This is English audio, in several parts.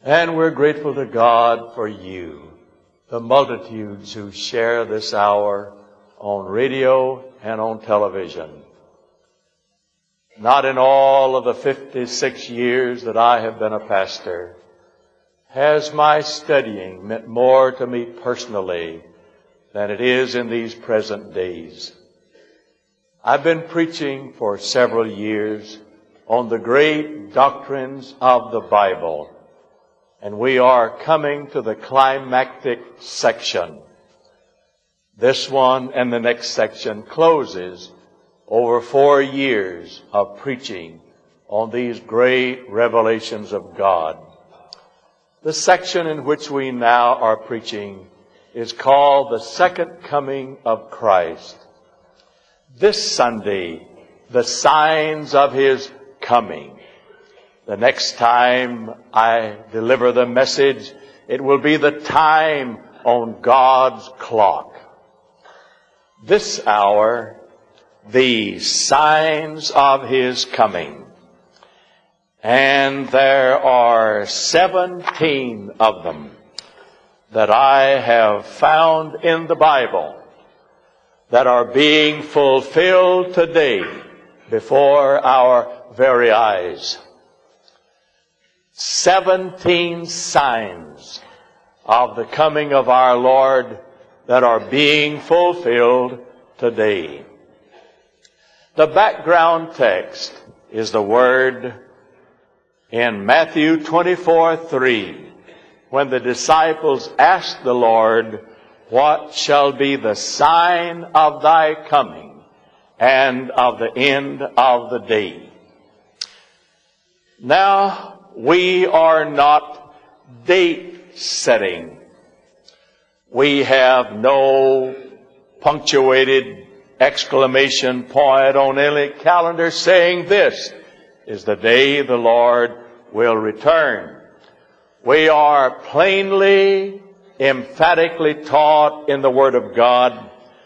And we're grateful to God for you, the multitudes who share this hour on radio and on television. Not in all of the 56 years that I have been a pastor has my studying meant more to me personally than it is in these present days. I've been preaching for several years on the great doctrines of the Bible, and we are coming to the climactic section. This one and the next section closes over 4 years of preaching on these great revelations of God. The section in which we now are preaching is called the Second Coming of Christ. This Sunday, the signs of His coming. The next time I deliver the message, it will be the time on God's clock. This hour, the signs of His coming. And there are 17 of them that I have found in the Bible that are being fulfilled today before our very eyes. 17 signs of the coming of our Lord that are being fulfilled today. The background text is the word in Matthew 24:3, when the disciples asked the Lord, "What shall be the sign of thy coming and of the end of the day?" Now, we are not date setting. We have no punctuated exclamation point on any calendar saying this is the day the Lord will return. We are plainly, emphatically taught in the Word of God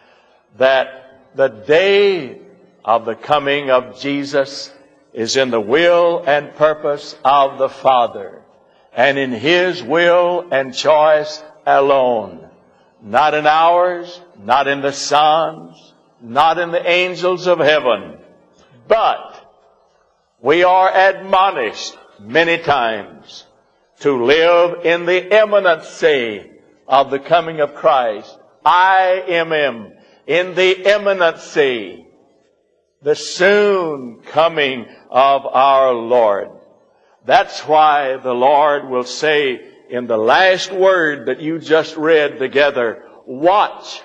that the day of the coming of Jesus is in the will and purpose of the Father, and in His will and choice alone. Not in ours, not in the Son's, not in the angels of heaven. But we are admonished many times to live in the imminency of the coming of Christ. I-M-M, in the imminency, the soon coming of our Lord. That's why the Lord will say in the last word that you just read together, "Watch,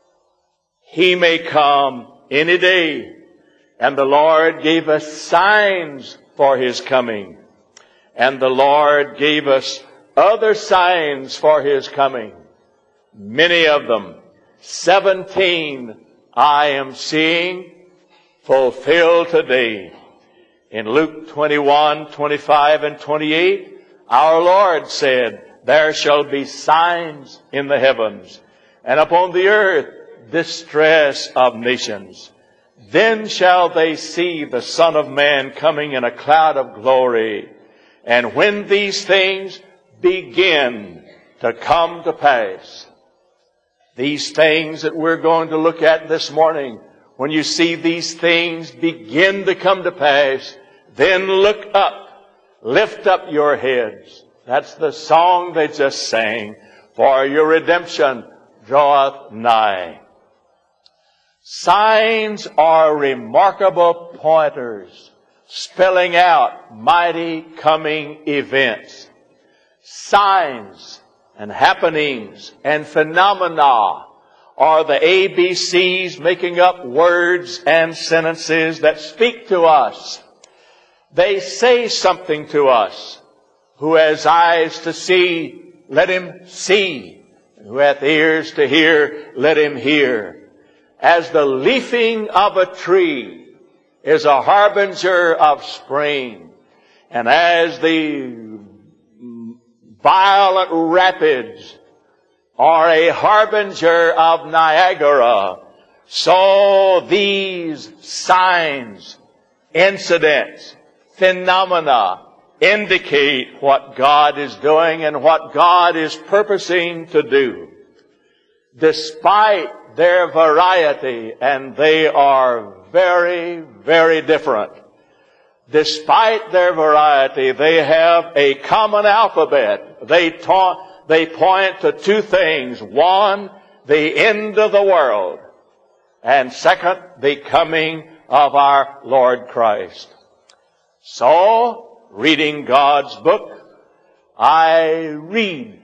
He may come any day." And the Lord gave us signs for His coming. And the Lord gave us other signs for His coming. Many of them, 17, I am seeing fulfilled today. In Luke 21, 25, and 28, our Lord said, "There shall be signs in the heavens, and upon the earth distress of nations. Then shall they see the Son of Man coming in a cloud of glory. And when these things begin to come to pass," these things that we're going to look at this morning, when you see these things begin to come to pass, then look up, lift up your heads. That's the song they just sang, "For your redemption draweth nigh." Signs are remarkable pointers, spelling out mighty coming events. Signs and happenings and phenomena are the ABCs making up words and sentences that speak to us. They say something to us. Who has eyes to see, let him see. Who hath ears to hear, let him hear. As the leafing of a tree is a harbinger of spring, and as the violent rapids are a harbinger of Niagara, so these signs, incidents, phenomena, indicate what God is doing and what God is purposing to do. Despite their variety, and they are very, very different. Despite their variety, they have a common alphabet. They point to two things. One, the end of the world. And second, the coming of our Lord Christ. So, reading God's book, I read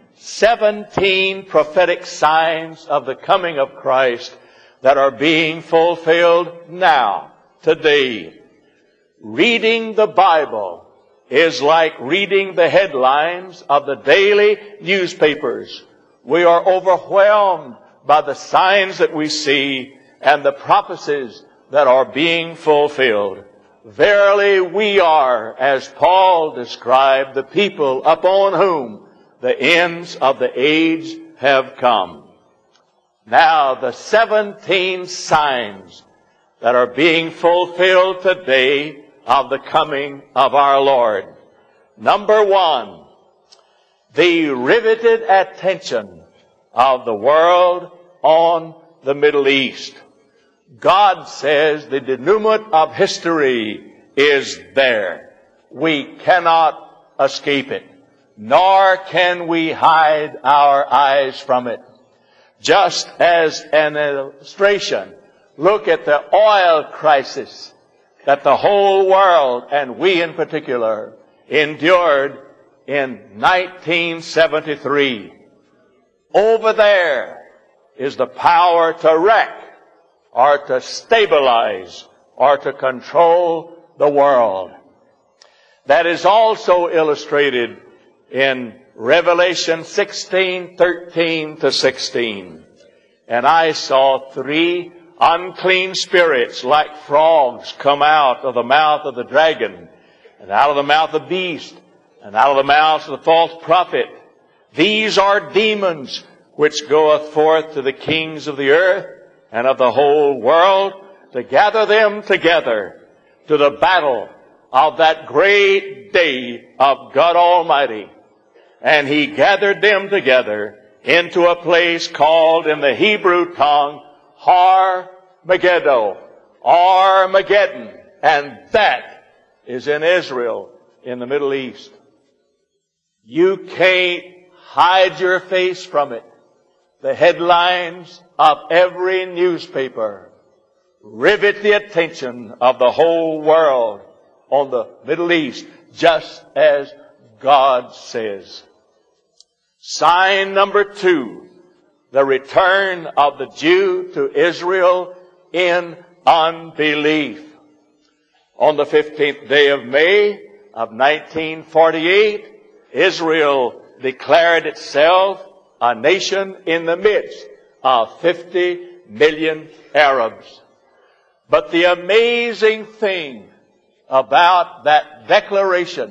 17 prophetic signs of the coming of Christ that are being fulfilled now, today. Reading the Bible is like reading the headlines of the daily newspapers. We are overwhelmed by the signs that we see and the prophecies that are being fulfilled. Verily we are, as Paul described, the people upon whom the ends of the age have come. Now, the 17 signs that are being fulfilled today of the coming of our Lord. Number one, the riveted attention of the world on the Middle East. God says the denouement of history is there. We cannot escape it, nor can we hide our eyes from it. Just as an illustration, look at the oil crisis that the whole world, and we in particular, endured in 1973. Over there is the power to wreck, or to stabilize, or to control the world. That is also illustrated in Revelation 16:13-16. And I saw 3 unclean spirits like frogs come out of the mouth of the dragon, and out of the mouth of the beast, and out of the mouth of the false prophet. These are demons which goeth forth to the kings of the earth and of the whole world, to gather them together to the battle of that great day of God Almighty. And he gathered them together into a place called in the Hebrew tongue Har-Megiddo, Armageddon. And that is in Israel, in the Middle East. You can't hide your face from it. The headlines of every newspaper rivet the attention of the whole world on the Middle East, just as God says. Sign number 2, the return of the Jew to Israel in unbelief. On the 15th day of May of 1948, Israel declared itself a nation in the midst of 50 million Arabs. But the amazing thing about that declaration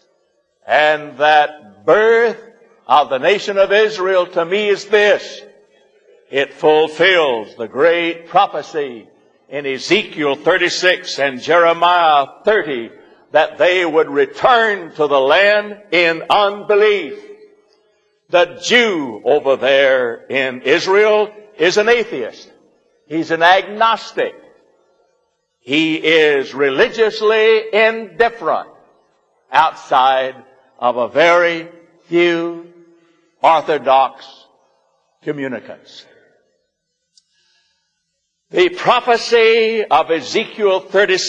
and that birth of the nation of Israel to me is this: it fulfills the great prophecy in Ezekiel 36 and Jeremiah 30 that they would return to the land in unbelief. The Jew over there in Israel is an atheist. He's an agnostic. He is religiously indifferent outside of a very few Orthodox communicants. The prophecy of Ezekiel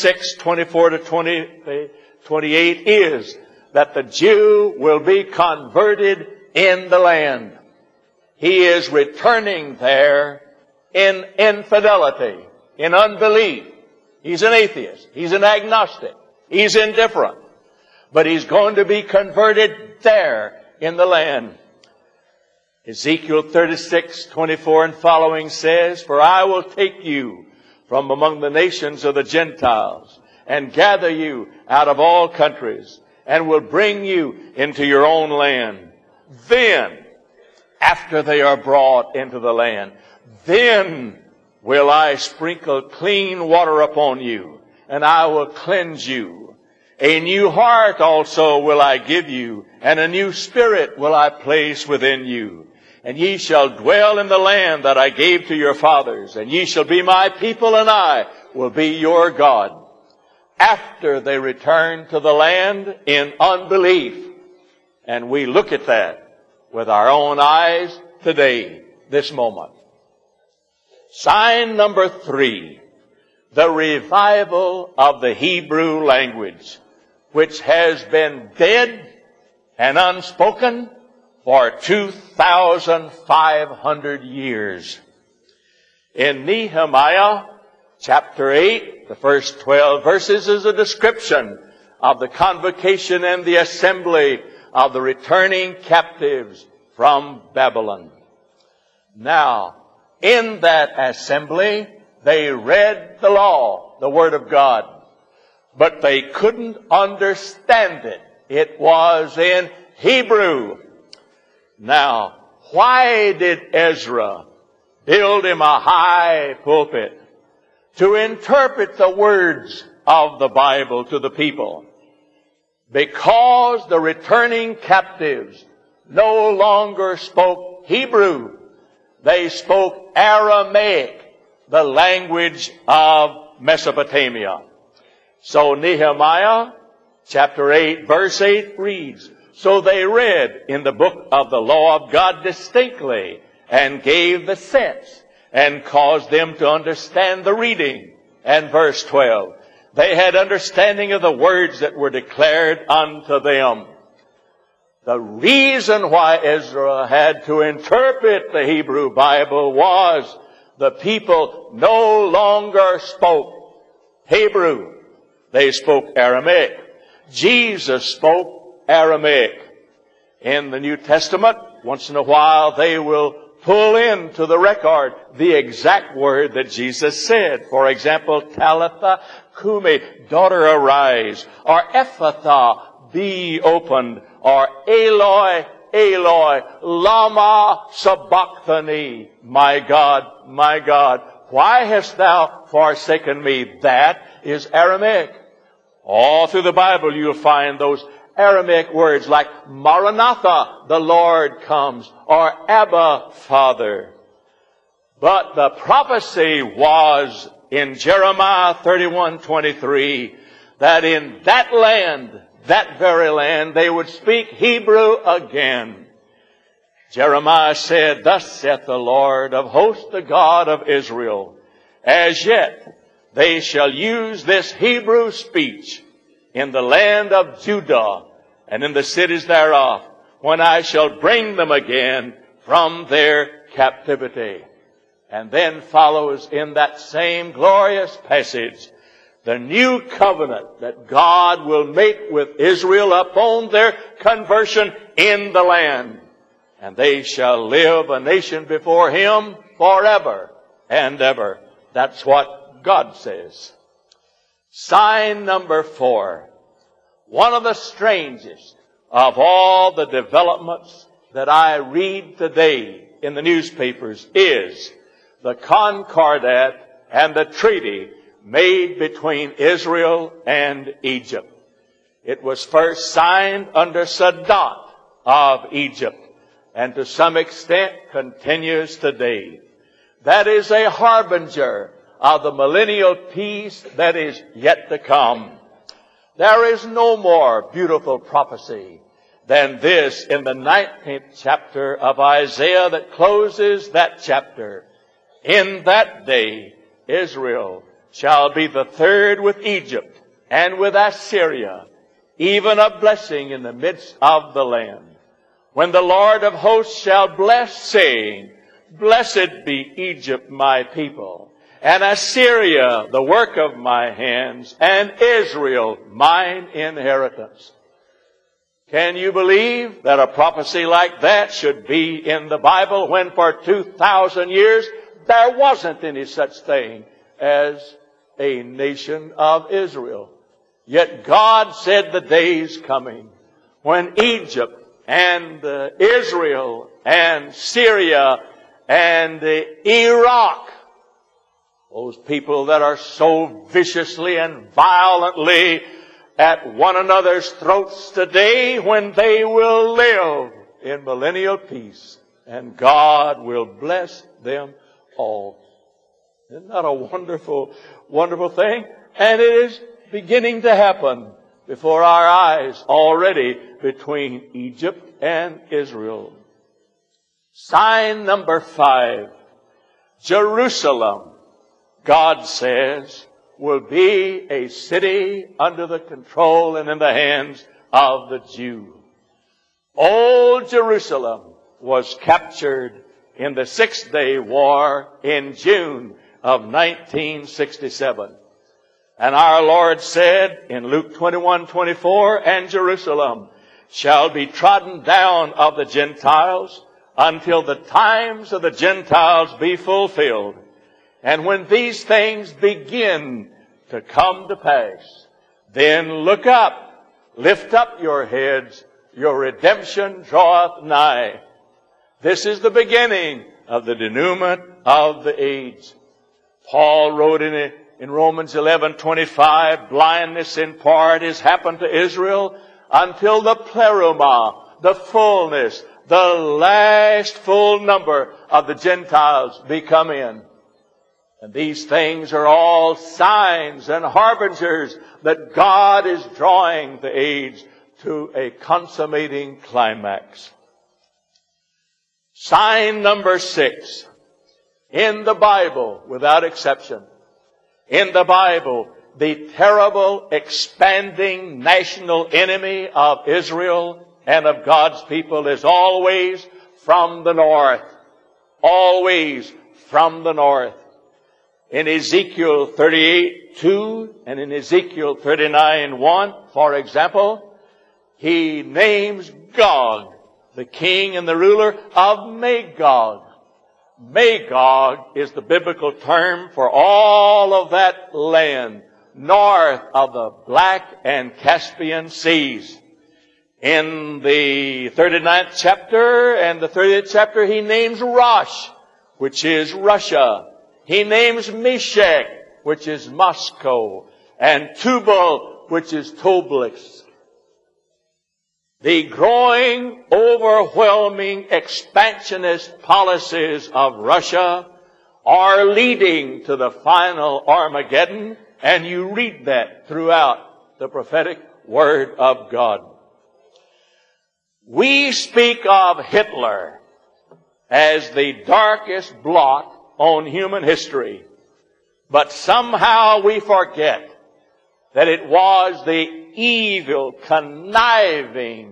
36:24-28 is that the Jew will be converted in the land. He is returning there in infidelity, in unbelief. He's an atheist. He's an agnostic. He's indifferent. But he's going to be converted there in the land. Ezekiel 36:24 and following says, "For I will take you from among the nations of the Gentiles and gather you out of all countries and will bring you into your own land. Then, after they are brought into the land, then will I sprinkle clean water upon you, and I will cleanse you, A new heart also will I give you, and a new spirit will I place within you. And ye shall dwell in the land that I gave to your fathers, and ye shall be my people, and I will be your God. After they returned to the land in unbelief. And we look at that with our own eyes today, this moment. Sign number 3, the revival of the Hebrew language, which has been dead and unspoken for 2,500 years. In Nehemiah chapter 8, the first 12 verses is a description of the convocation and the assembly of the returning captives from Babylon. Now, in that assembly, they read the law, the Word of God, but they couldn't understand it. It was in Hebrew. Now, why did Ezra build him a high pulpit? To interpret the words of the Bible to the people. Because the returning captives no longer spoke Hebrew. They spoke Aramaic, the language of Mesopotamia. So Nehemiah chapter 8 verse 8 reads, so they read in the book of the law of God distinctly and gave the sense and caused them to understand the reading. And verse 12, they had understanding of the words that were declared unto them. The reason why Ezra had to interpret the Hebrew Bible was the people no longer spoke Hebrew. They spoke Aramaic. Jesus spoke Aramaic. In the New Testament, once in a while they will pull into the record the exact word that Jesus said. For example, Talitha Kumi, daughter arise, or Ephatha, be opened, or Eloi, Eloi, lama sabachthani, my God, why hast thou forsaken me? That is Aramaic. All through the Bible you'll find those Aramaic words like Maranatha, the Lord comes, or Abba, Father. But the prophecy was in Jeremiah 31:23 that in that land, that very land, they would speak Hebrew again. Jeremiah said, thus saith the Lord of hosts, the God of Israel, as yet they shall use this Hebrew speech in the land of Judah and in the cities thereof, when I shall bring them again from their captivity. And then follows in that same glorious passage the new covenant that God will make with Israel upon their conversion in the land. And they shall live a nation before Him forever and ever. That's what God says. Sign number 4. One of the strangest of all the developments that I read today in the newspapers is the Concordat and the treaty made between Israel and Egypt. It was first signed under Sadat of Egypt, and to some extent continues today. That is a harbinger of the millennial peace that is yet to come. There is no more beautiful prophecy than this in the 19th chapter of Isaiah that closes that chapter. In that day, Israel shall be the third with Egypt and with Assyria, even a blessing in the midst of the land. When the Lord of hosts shall bless, saying, blessed be Egypt, my people, and Assyria, the work of my hands, and Israel, mine inheritance. Can you believe that a prophecy like that should be in the Bible when for 2,000 years there wasn't any such thing as a nation of Israel? Yet God said the day's coming when Egypt and Israel and Syria and Iraq, those people that are so viciously and violently at one another's throats today when they will live in millennial peace, and God will bless them all. Isn't that a wonderful, wonderful thing? And it is beginning to happen before our eyes already between Egypt and Israel. Sign number 5. Jerusalem, God says, will be a city under the control and in the hands of the Jew. Old Jerusalem was captured in the Six-Day War in June of 1967. And our Lord said in Luke 21:24, and Jerusalem shall be trodden down of the Gentiles until the times of the Gentiles be fulfilled. And when these things begin to come to pass, then look up, lift up your heads, your redemption draweth nigh. This is the beginning of the denouement of the age. Paul wrote in Romans 11:25, blindness in part has happened to Israel until the pleroma, the fullness, the last full number of the Gentiles be come in. And these things are all signs and harbingers that God is drawing the age to a consummating climax. Sign number 6. In the Bible, without exception, in the Bible, the terrible, expanding national enemy of Israel and of God's people is always from the north. Always from the north. In Ezekiel 38:2 and in Ezekiel 39:1, for example, he names Gog, the king and the ruler of Magog. Magog is the biblical term for all of that land north of the Black and Caspian Seas. In the 39th chapter and the 30th chapter, he names Rosh, which is Russia. He names Meshech, which is Moscow, and Tubal, which is Toblis. The growing, overwhelming, expansionist policies of Russia are leading to the final Armageddon, and you read that throughout the prophetic Word of God. We speak of Hitler as the darkest blot on human history, but somehow we forget that it was the evil, conniving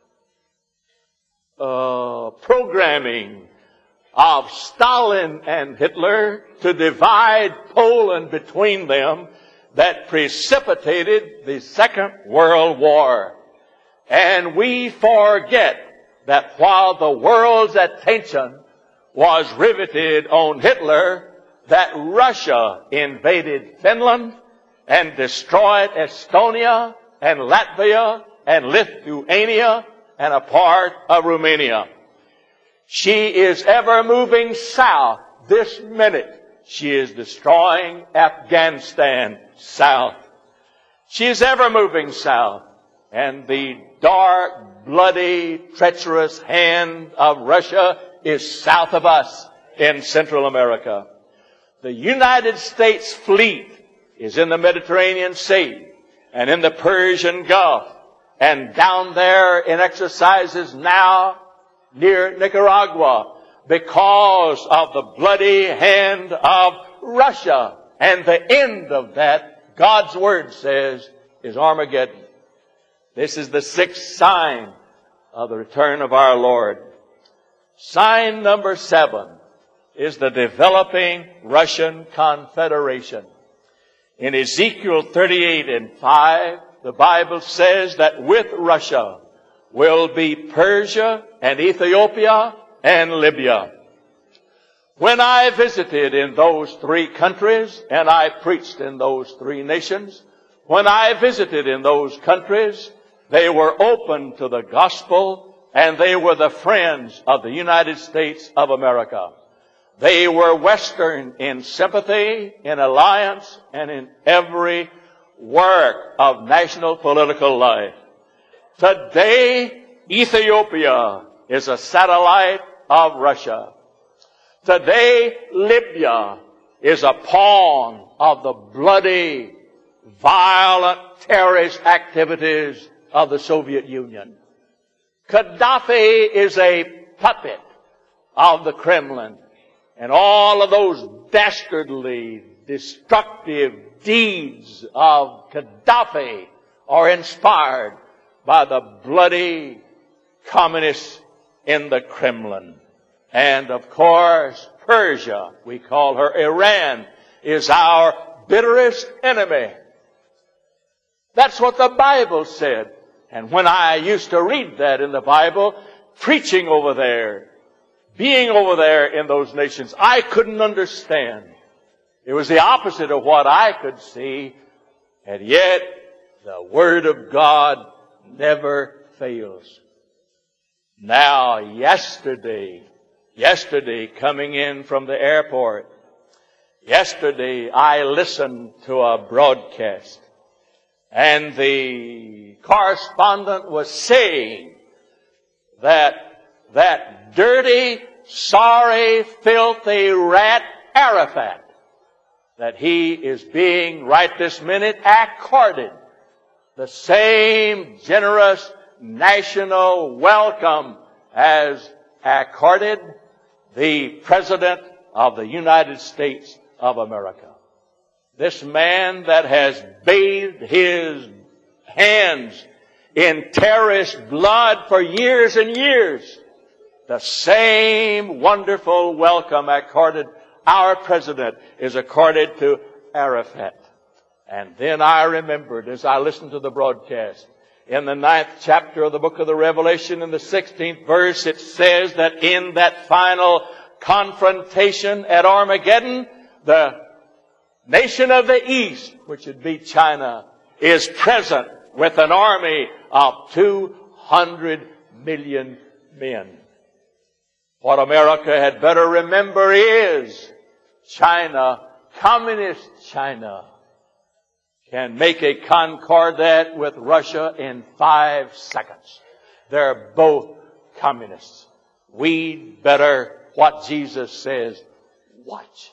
programming of Stalin and Hitler to divide Poland between them that precipitated the Second World War. And we forget that while the world's attention was riveted on Hitler, that Russia invaded Finland and destroyed Estonia and Latvia and Lithuania and a part of Romania. She is ever moving south. This minute, she is destroying Afghanistan south. She is ever moving south. And the dark, bloody, treacherous hand of Russia is south of us in Central America. The United States fleet is in the Mediterranean Sea and in the Persian Gulf and down there in exercises now near Nicaragua because of the bloody hand of Russia. And the end of that, God's Word says, is Armageddon. This is the 6th sign of the return of our Lord. Sign number 7 is the developing Russian Confederation. In Ezekiel 38:5, the Bible says that with Russia will be Persia and Ethiopia and Libya. When I visited in those 3 countries and I preached in those 3 nations, when I visited in those countries, they were open to the gospel and they were the friends of the United States of America. They were Western in sympathy, in alliance, and in every work of national political life. Today, Ethiopia is a satellite of Russia. Today, Libya is a pawn of the bloody, violent, terrorist activities of the Soviet Union. Gaddafi is a puppet of the Kremlin. And all of those dastardly, destructive deeds of Gaddafi are inspired by the bloody communists in the Kremlin. And of course, Persia, we call her Iran, is our bitterest enemy. That's what the Bible said. And when I used to read that in the Bible, preaching over there, being over there in those nations, I couldn't understand. It was the opposite of what I could see. And yet, the Word of God never fails. Now, yesterday, coming in from the airport, yesterday I listened to a broadcast. And the correspondent was saying that dirty, sorry, filthy rat Arafat, that he is being right this minute accorded the same generous national welcome as accorded the President of the United States of America. This man that has bathed his hands in terrorist blood for years and years, the same wonderful welcome accorded our president is accorded to Arafat. And then I remembered as I listened to the broadcast, in the 9th chapter of the book of the Revelation, in the 16th verse, it says that in that final confrontation at Armageddon, the nation of the East, which would be China, is present with an army of 200 million men. What America had better remember is China, communist China, can make a concordat with Russia in 5 seconds. They're both communists. We better, what Jesus says, watch.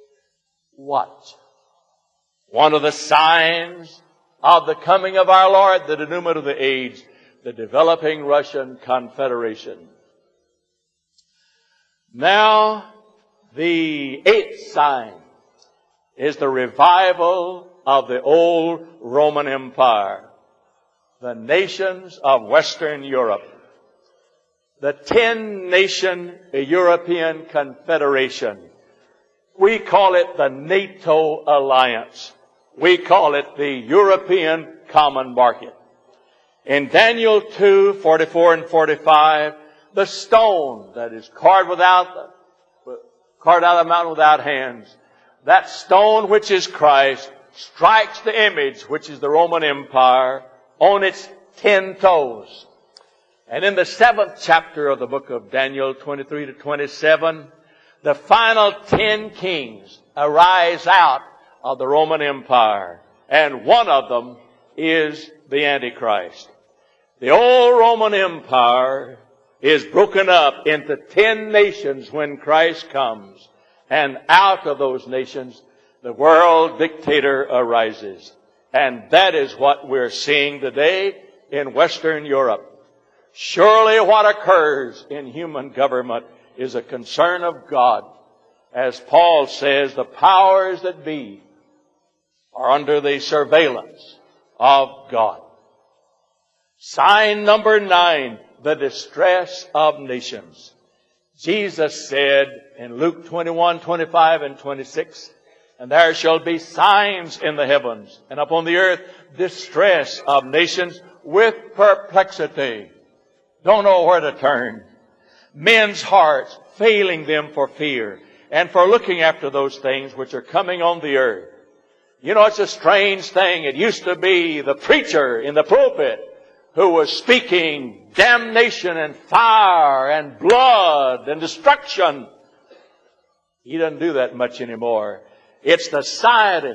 Watch. One of the signs of the coming of our Lord, the denouement of the age, the developing Russian Confederation. Now, the 8th sign is the revival of the old Roman Empire, the nations of Western Europe, the 10-nation European Confederation. We call it the NATO Alliance. We call it the European Common Market. In Daniel 2, 44 and 45, the stone that is carved out of the mountain without hands, that stone which is Christ, strikes the image, which is the Roman Empire, on its 10 toes. And in the 7th chapter of the book of Daniel, 23 to 27, the final 10 kings arise out of the Roman Empire. And one of them is the Antichrist. The old Roman Empire is broken up into 10 nations when Christ comes. And out of those nations, the world dictator arises. And that is what we're seeing today in Western Europe. Surely what occurs in human government is a concern of God. As Paul says, the powers that be are under the surveillance of God. Sign number 9, the distress of nations. Jesus said in Luke 21, 25 and 26, and there shall be signs in the heavens and upon the earth, distress of nations with perplexity. Don't know where to turn. Men's hearts failing them for fear and for looking after those things which are coming on the earth. You know, it's a strange thing. It used to be the preacher in the pulpit who was speaking damnation and fire and blood and destruction. He doesn't do that much anymore. It's the scientist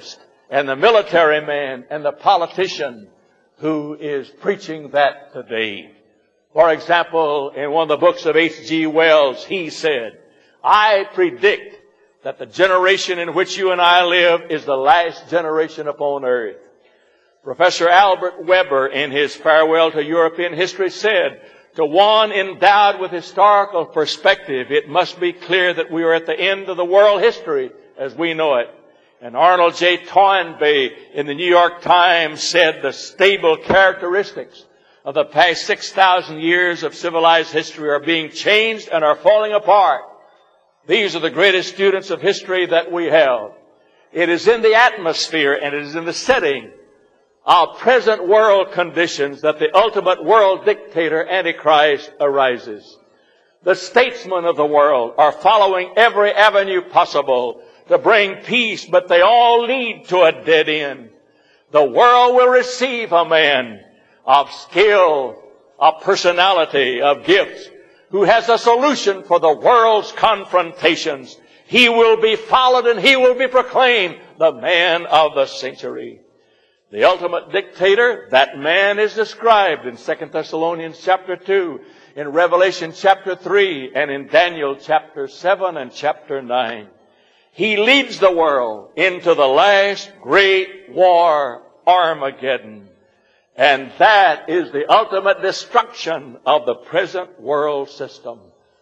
and the military man and the politician who is preaching that today. For example, in one of the books of H.G. Wells, he said, I predict that the generation in which you and I live is the last generation upon earth. Professor Albert Weber, in his Farewell to European History, said, to one endowed with historical perspective, it must be clear that we are at the end of the world history as we know it. And Arnold J. Toynbee in the New York Times said the stable characteristics of the past 6,000 years of civilized history are being changed and are falling apart. These are the greatest students of history that we have. It is in the atmosphere and it is in the setting of present world conditions that the ultimate world dictator, Antichrist, arises. The statesmen of the world are following every avenue possible to bring peace, but they all lead to a dead end. The world will receive a man of skill, of personality, of gifts, who has a solution for the world's confrontations. He will be followed and he will be proclaimed the man of the century. The ultimate dictator, that man is described in 2 Thessalonians chapter 2, in Revelation chapter 3, and in Daniel chapter 7 and chapter 9. He leads the world into the last great war, Armageddon. And that is the ultimate destruction of the present world system.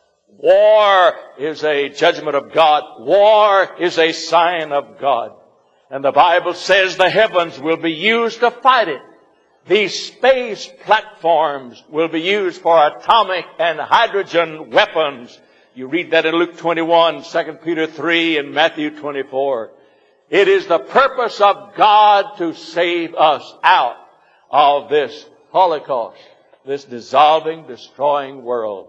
War is a judgment of God. War is a sign of God. And the Bible says the heavens will be used to fight it. These space platforms will be used for atomic and hydrogen weapons. You read that in Luke 21, 2 Peter 3, and Matthew 24. It is the purpose of God to save us out of this Holocaust, this dissolving, destroying world.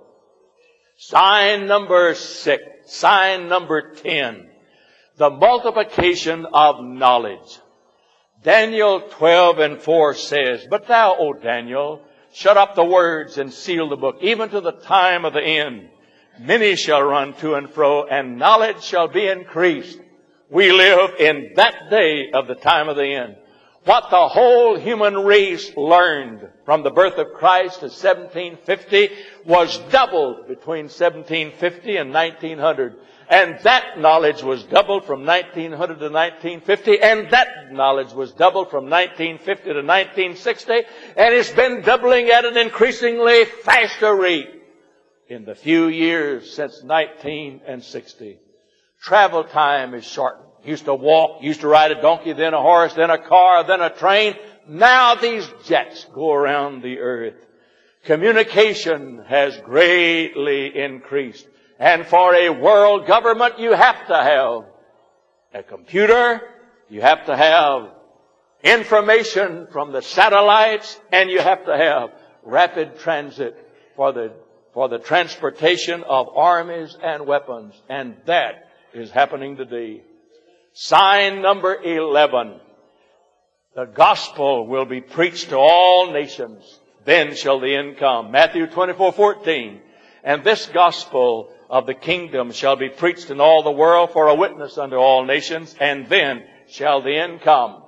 Sign number 6. Sign number 10. The multiplication of knowledge. Daniel 12 and 4 says, But thou, O Daniel, shut up the words and seal the book, even to the time of the end. Many shall run to and fro, and knowledge shall be increased. We live in that day of the time of the end. What the whole human race learned from the birth of Christ to 1750 was doubled between 1750 and 1900. And that knowledge was doubled from 1900 to 1950, and that knowledge was doubled from 1950 to 1960, and it's been doubling at an increasingly faster rate in the few years since 1960. Travel time is shortened. Used to walk, used to ride a donkey, then a horse, then a car, then a train. Now these jets go around the earth. Communication has greatly increased. And for a world government, you have to have a computer, you have to have information from the satellites, and you have to have rapid transit for the transportation of armies and weapons. And that is happening today. Sign number 11. The gospel will be preached to all nations. Then shall the end come. Matthew 24:14. And this gospel of the kingdom shall be preached in all the world for a witness unto all nations, and then shall the end come.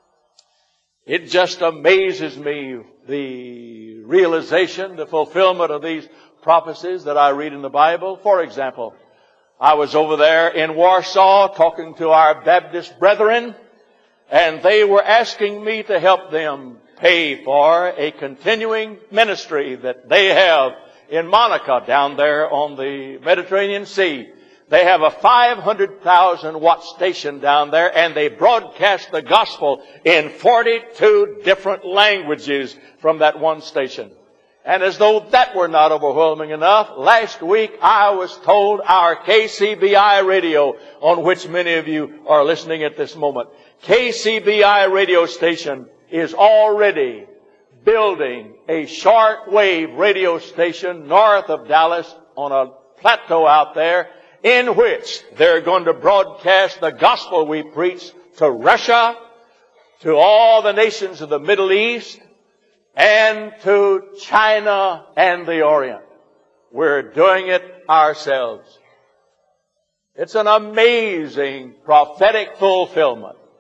It just amazes me, the realization, the fulfillment of these prophecies that I read in the Bible. For example, I was over there in Warsaw talking to our Baptist brethren, and they were asking me to help them pay for a continuing ministry that they have in Monaco, down there on the Mediterranean Sea. They have a 500,000 watt station down there, and they broadcast the gospel in 42 different languages from that one station. And as though that were not overwhelming enough, last week I was told our KCBI radio, on which many of you are listening at this moment, KCBI radio station is already building a shortwave radio station north of Dallas on a plateau out there, in which they're going to broadcast the gospel we preach to Russia, to all the nations of the Middle East, and to China and the Orient. We're doing it ourselves. It's an amazing prophetic fulfillment.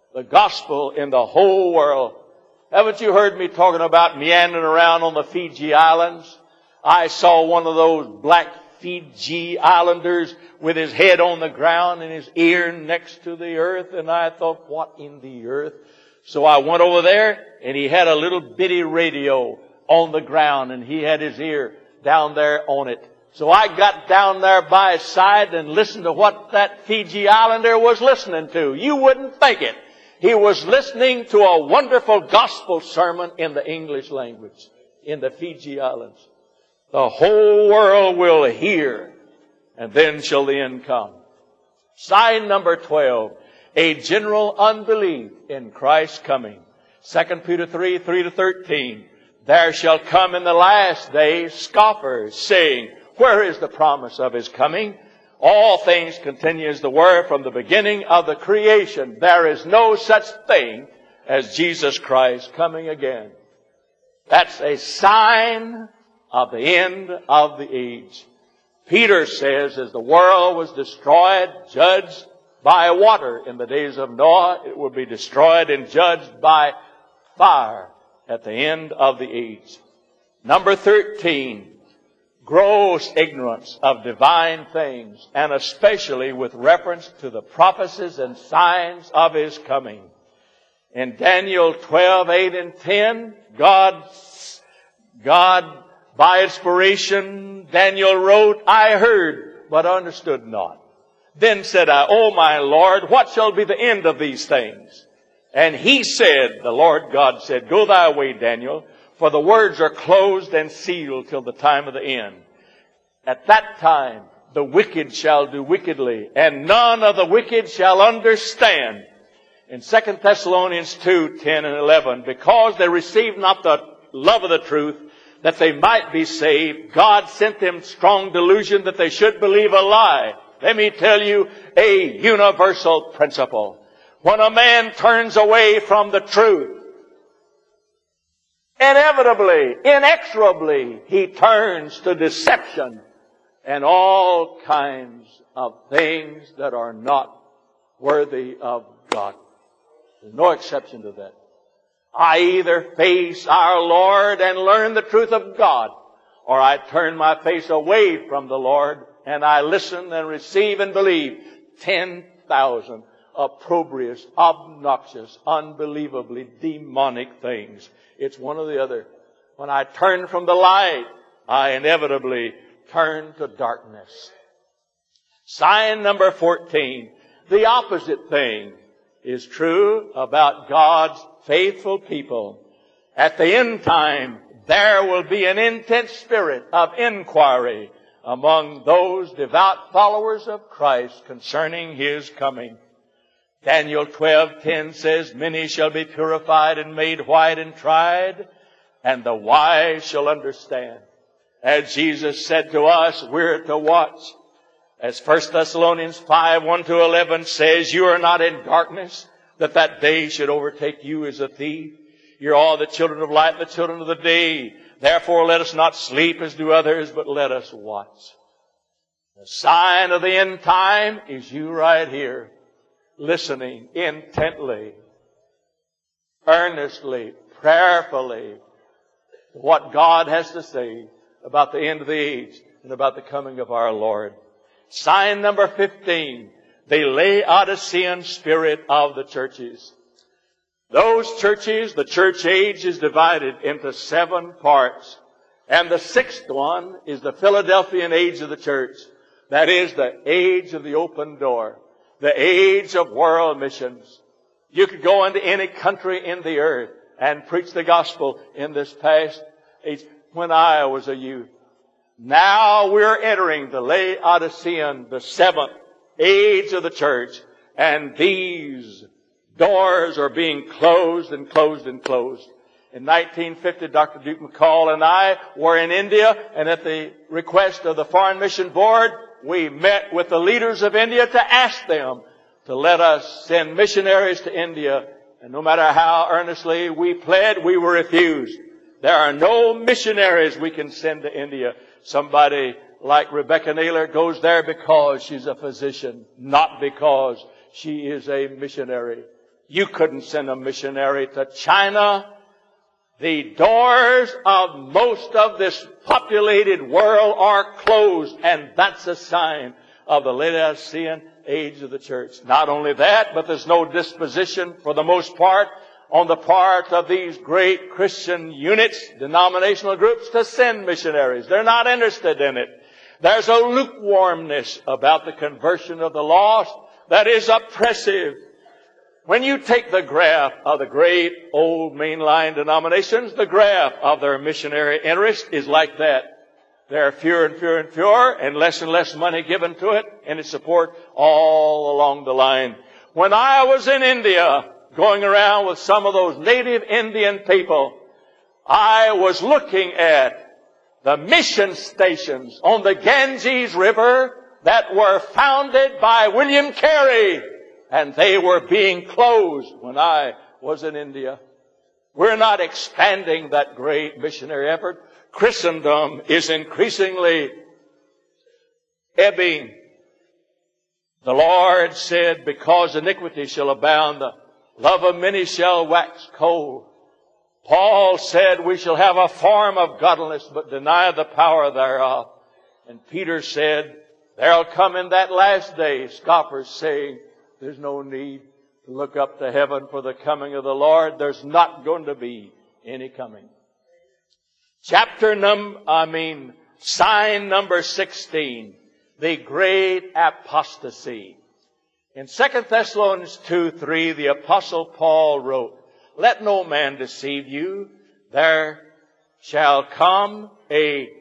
the gospel in the whole world. Haven't you heard me talking about meandering around on the Fiji Islands? I saw one of those black Fiji Islanders with his head on the ground and his ear next to the earth. And I thought, what in the earth? So I went over there, and he had a little bitty radio on the ground, and he had his ear down there on it. So I got down there by his side and listened to what that Fiji Islander was listening to. You wouldn't think it. He was listening to a wonderful gospel sermon in the English language in the Fiji Islands. The whole world will hear, and then shall the end come. Sign number 12, a general unbelief in Christ's coming. 2 Peter 3, 3-13. There shall come in the last days scoffers, saying, where is the promise of His coming? All things continue as they were from the beginning of the creation. There is no such thing as Jesus Christ coming again. That's a sign of the end of the age. Peter says, as the world was destroyed, judged by water in the days of Noah, it will be destroyed and judged by fire at the end of the age. Number 13, gross ignorance of divine things, and especially with reference to the prophecies and signs of His coming. In Daniel 12, 8 and 10, God, by inspiration, Daniel wrote, I heard, but understood not. Then said I, O my Lord, what shall be the end of these things? And He said, the Lord God said, go thy way, Daniel, for the words are closed and sealed till the time of the end. At that time, the wicked shall do wickedly, and none of the wicked shall understand. In 2 Thessalonians 2, 10 and 11, because they received not the love of the truth, that they might be saved, God sent them strong delusion that they should believe a lie. Let me tell you a universal principle. When a man turns away from the truth, inevitably, inexorably, he turns to deception and all kinds of things that are not worthy of God. There's no exception to that. I either face our Lord and learn the truth of God, or I turn my face away from the Lord and I listen and receive and believe 10,000 opprobrious, obnoxious, unbelievably demonic things. It's one or the other. When I turn from the light, I inevitably turn to darkness. Sign number 14. The opposite thing is true about God's faithful people. At the end time, there will be an intense spirit of inquiry among those devout followers of Christ concerning His coming. Daniel 12:10 says, many shall be purified and made white and tried, and the wise shall understand. As Jesus said to us, we're to watch. As 1 Thessalonians 5, 1-11 says, you are not in darkness, that day should overtake you as a thief. You're all the children of light, the children of the day. Therefore let us not sleep as do others, but let us watch. The sign of the end time is you right here, listening intently, earnestly, prayerfully to what God has to say about the end of the age and about the coming of our Lord. Sign number 15, the Laodicean spirit of the churches. Those churches, the church age is divided into 7 parts. And the 6th one is the Philadelphian age of the church. That is the age of the open door. The age of world missions. You could go into any country in the earth and preach the gospel in this past age when I was a youth. Now we're entering the Laodicean, the 7th age of the church. And these doors are being closed and closed and closed. In 1950, Dr. Duke McCall and I were in India, and at the request of the Foreign Mission Board, we met with the leaders of India to ask them to let us send missionaries to India. And no matter how earnestly we pled, we were refused. There are no missionaries we can send to India. Somebody like Rebecca Naylor goes there because she's a physician, not because she is a missionary. You couldn't send a missionary to China. The doors of most of this populated world are closed, and that's a sign of the Laodicean age of the church. Not only that, but there's no disposition for the most part on the part of these great Christian units, denominational groups, to send missionaries. They're not interested in it. There's a lukewarmness about the conversion of the lost that is oppressive. When you take the graph of the great old mainline denominations, the graph of their missionary interest is like that. There are fewer and fewer and fewer, and less money given to it, and its support all along the line. When I was in India, going around with some of those native Indian people, I was looking at the mission stations on the Ganges River that were founded by William Carey, and they were being closed when I was in India. We're not expanding that great missionary effort. Christendom is increasingly ebbing. The Lord said, because iniquity shall abound, the love of many shall wax cold. Paul said, we shall have a form of godliness, but deny the power thereof. And Peter said, there'll come in that last day scoffers saying, there's no need to look up to heaven for the coming of the Lord. There's not going to be any coming. Sign number 16, the great apostasy. In 2 Thessalonians 2:3, the Apostle Paul wrote, let no man deceive you. There shall come a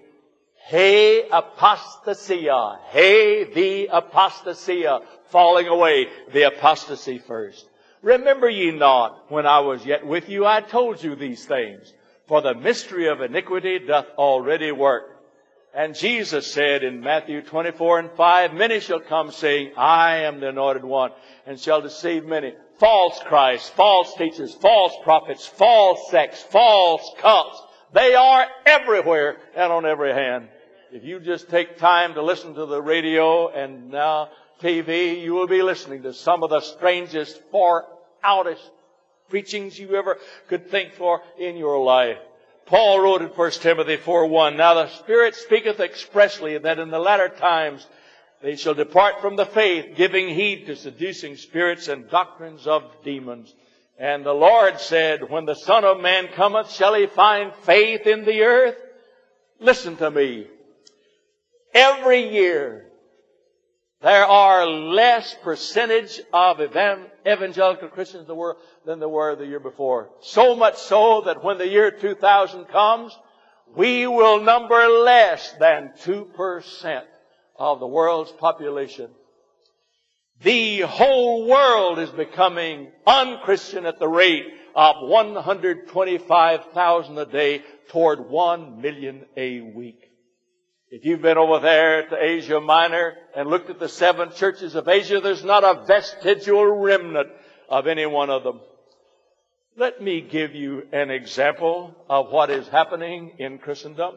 apostasia. The apostasia. Falling away. The apostasy first. Remember ye not, when I was yet with you, I told you these things. For the mystery of iniquity doth already work. And Jesus said in Matthew 24:5, many shall come saying, I am the anointed one, and shall deceive many. False Christs, false teachers, false prophets, false sects, false cults. They are everywhere and on every hand. If you just take time to listen to the radio and now TV, you will be listening to some of the strangest, far outest preachings you ever could think for in your life. Paul wrote in 1 Timothy 4:1, now the Spirit speaketh expressly that in the latter times they shall depart from the faith, giving heed to seducing spirits and doctrines of demons. And the Lord said, when the Son of Man cometh, shall he find faith in the earth? Listen to me. Every year, there are less percentage of evangelical Christians in the world than there were the year before. So much so that when the year 2000 comes, we will number less than 2% of the world's population. The whole world is becoming unchristian at the rate of 125,000 a day toward 1 million a week. If you've been over there to Asia Minor and looked at the 7 churches of Asia, there's not a vestigial remnant of any one of them. Let me give you an example of what is happening in Christendom.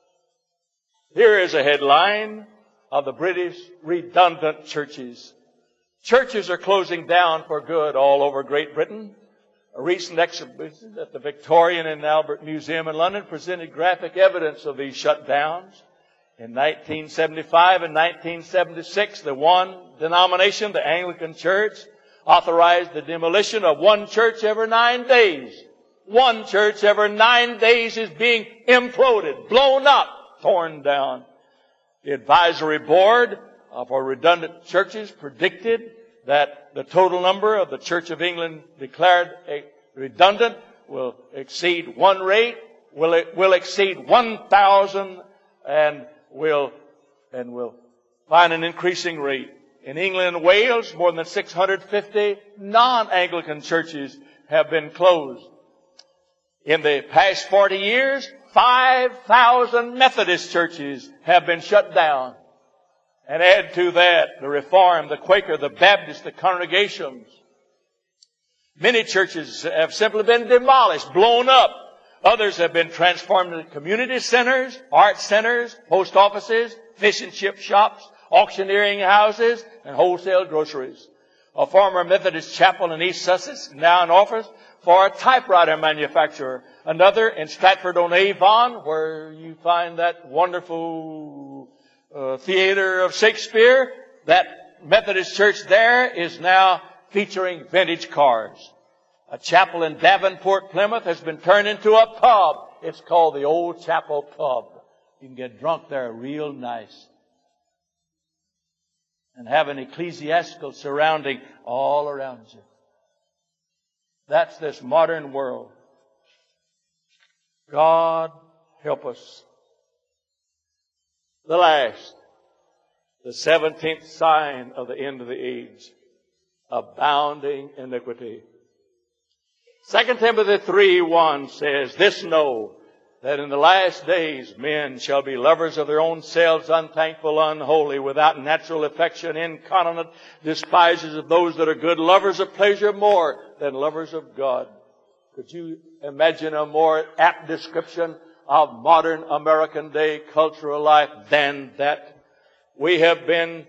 Here is a headline of the British redundant churches. Churches are closing down for good all over Great Britain. A recent exhibition at the Victoria and Albert Museum in London presented graphic evidence of these shutdowns. In 1975 and 1976, the one denomination, the Anglican Church, authorized the demolition of one church every 9 days. One church every 9 days is being imploded, blown up, torn down. The advisory board for redundant churches predicted that the total number of the Church of England declared redundant will exceed will exceed 1,000 and will find an increasing rate. In England and Wales, more than 650 non-Anglican churches have been closed. In the past 40 years, 5,000 Methodist churches have been shut down. And add to that the Reformed, the Quaker, the Baptist, the congregations. Many churches have simply been demolished, blown up. Others have been transformed into community centers, art centers, post offices, fish and chip shops, auctioneering houses, and wholesale groceries. A former Methodist chapel in East Sussex, now in office for a typewriter manufacturer. Another in Stratford-on-Avon, where you find that wonderful theater of Shakespeare. That Methodist church there is now featuring vintage cars. A chapel in Davenport, Plymouth has been turned into a pub. It's called the Old Chapel Pub. You can get drunk there real nice. And have an ecclesiastical surrounding all around you. That's this modern world. God help us. The last, the 17th sign of the end of the age, abounding iniquity. 2 Timothy 3:1 says, "This know, that in the last days men shall be lovers of their own selves, unthankful, unholy, without natural affection, incontinent, despisers of those that are good, lovers of pleasure more than lovers of God." Could you imagine a more apt description of modern American day cultural life than that? We have done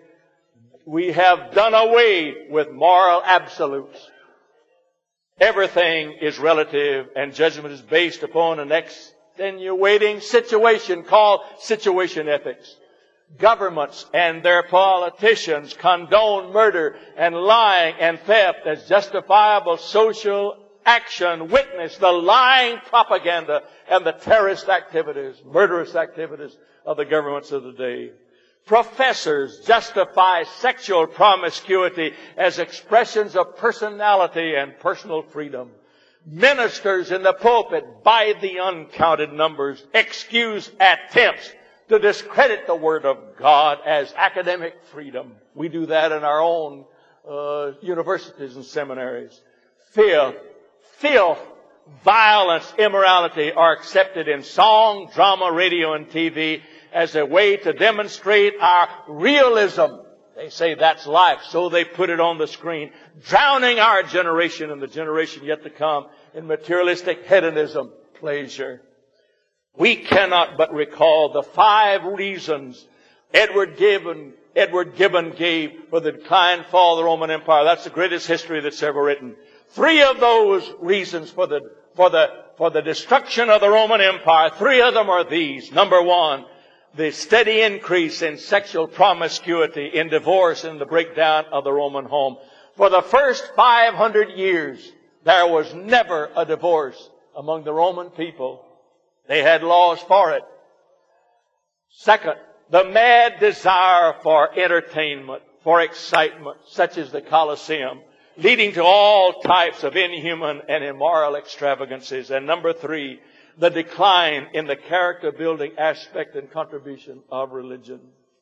away with moral absolutes. Everything is relative, and judgment is based upon an extenuating situation called situation ethics. Governments and their politicians condone murder and lying and theft as justifiable social action. Witness the lying propaganda and the terrorist activities, murderous activities of the governments of the day. Professors justify sexual promiscuity as expressions of personality and personal freedom. Ministers in the pulpit, by the uncounted numbers, excuse attempts to discredit the Word of God as academic freedom. We do that in our own universities and seminaries. Filth, violence, immorality are accepted in song, drama, radio, and TV as a way to demonstrate our realism. They say that's life, so they put it on the screen, drowning our generation and the generation yet to come in materialistic hedonism, pleasure. We cannot but recall the 5 reasons Edward Gibbon gave for the decline and fall of the Roman Empire. That's the greatest history that's ever written. 3 of those reasons for the destruction of the Roman Empire, 3 of them are these. Number 1, the steady increase in sexual promiscuity, in divorce, and the breakdown of the Roman home. For the first 500 years, there was never a divorce among the Roman people. They had laws for it. Second, the mad desire for entertainment, for excitement, such as the Colosseum, leading to all types of inhuman and immoral extravagances. And number 3, the decline in the character-building aspect and contribution of religion.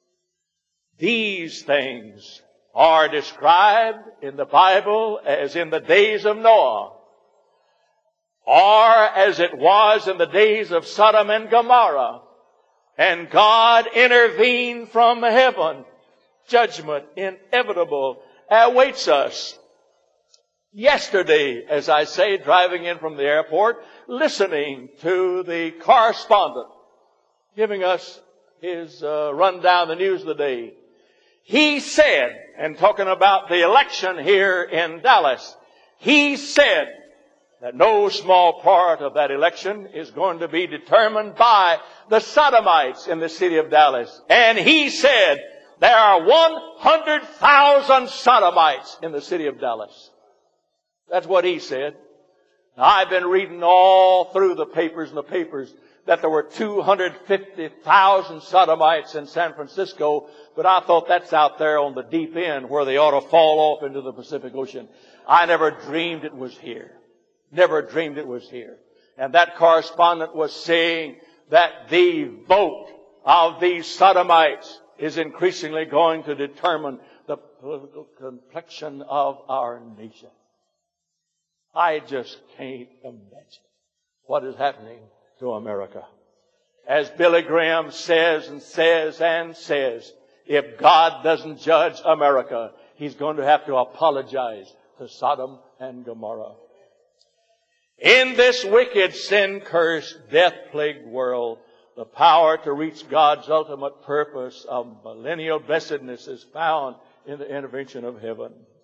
These things are described in the Bible as in the days of Noah, or as it was in the days of Sodom and Gomorrah. And God intervened from heaven. Judgment inevitable awaits us. Yesterday, as I say, driving in from the airport, listening to the correspondent giving us his rundown, the news of the day. He said, and talking about the election here in Dallas, he said that no small part of that election is going to be determined by the Sodomites in the city of Dallas. And he said there are 100,000 Sodomites in the city of Dallas. That's what he said. Now, I've been reading all through the papers that there were 250,000 Sodomites in San Francisco, but I thought that's out there on the deep end where they ought to fall off into the Pacific Ocean. I never dreamed it was here. Never dreamed it was here. And that correspondent was saying that the vote of these Sodomites is increasingly going to determine the political complexion of our nation. I just can't imagine what is happening to America. As Billy Graham says and says and says, if God doesn't judge America, He's going to have to apologize to Sodom and Gomorrah. In this wicked, sin-cursed, death-plagued world, the power to reach God's ultimate purpose of millennial blessedness is found in the intervention of heaven.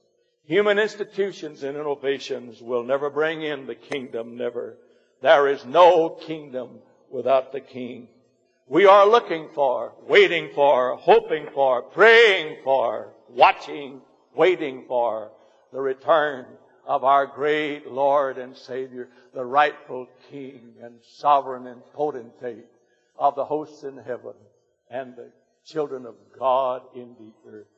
Human institutions and innovations will never bring in the kingdom, never. There is no kingdom without the King. We are looking for, waiting for, hoping for, praying for, watching, waiting for the return of our great Lord and Savior, the rightful King and sovereign and potentate of the hosts in heaven and the children of God in the earth.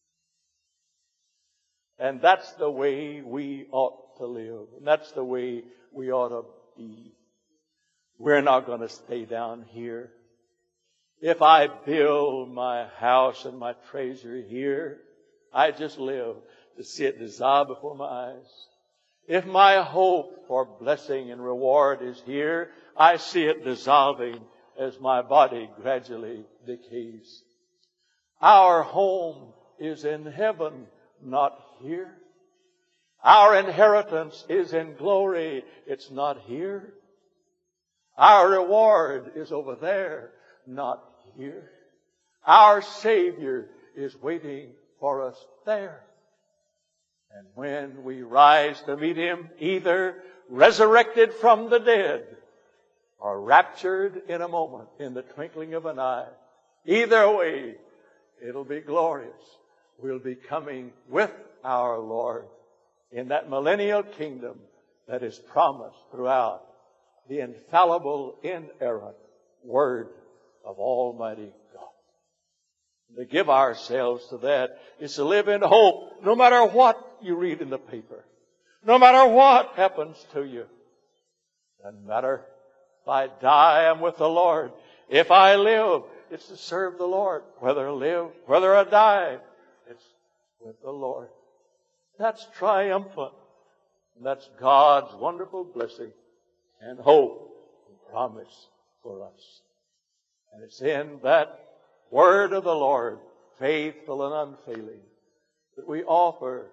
And that's the way we ought to live. And that's the way we ought to be. We're not going to stay down here. If I build my house and my treasure here, I just live to see it dissolve before my eyes. If my hope for blessing and reward is here, I see it dissolving as my body gradually decays. Our home is in heaven, not here. Our inheritance is in glory. It's not here. Our reward is over there, not here. Our Savior is waiting for us there. And when we rise to meet Him, either resurrected from the dead or raptured in a moment, in the twinkling of an eye, either way, it'll be glorious. We'll be coming with our Lord in that millennial kingdom that is promised throughout the infallible, inerrant Word of Almighty God. To give ourselves to that is to live in hope, no matter what you read in the paper, no matter what happens to you. Doesn't matter. If I die, I'm with the Lord. If I live, it's to serve the Lord. Whether I live, whether I die, it's with the Lord. That's triumphant. And that's God's wonderful blessing and hope and promise for us. And it's in that Word of the Lord, faithful and unfailing, that we offer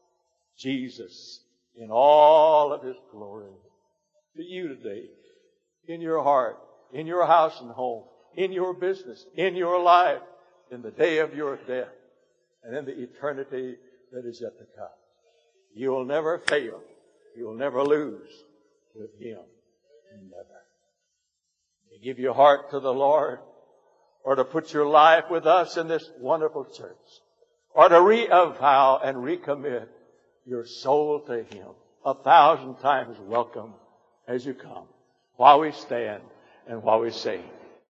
Jesus in all of His glory to you today, in your heart, in your house and home, in your business, in your life, in the day of your death, and in the eternity that is yet to come. You will never fail. You will never lose with Him. Never. You give your heart to the Lord, or to put your life with us in this wonderful church, or to re-avow and recommit your soul to Him. 1,000 times welcome as you come, while we stand and while we sing.